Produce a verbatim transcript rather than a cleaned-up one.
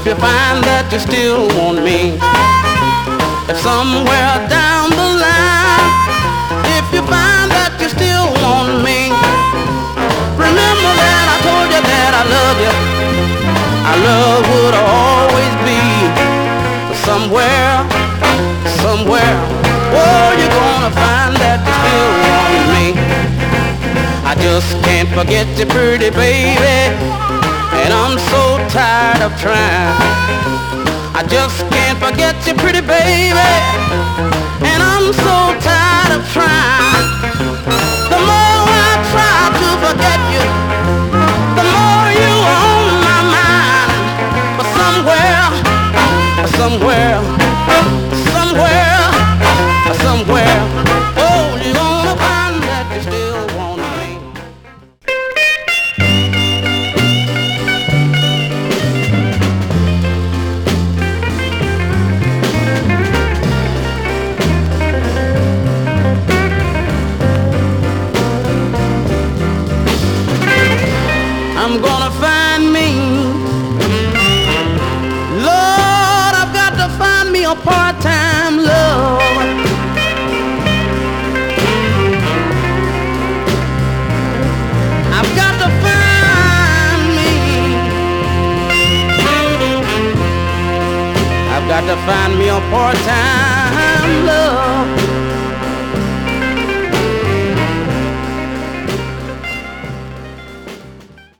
you find that you still want me, if somewhere down the line, if you find that you still want me, remember that I told you that I love you. Our love would always be somewhere, somewhere. Oh, you're gonna find that you still want me. I just can't forget you, pretty baby, and I'm so tired of trying. I just can't forget you, pretty baby, and I'm so tired of trying. The more I try to forget you, the more you on my mind. But somewhere, somewhere, somewhere, somewhere, oh, you're gonna find that you still want me. I'm gonna find me, Lord, I've got to find me a part-time love. I've got to find me, I've got to find me a part-time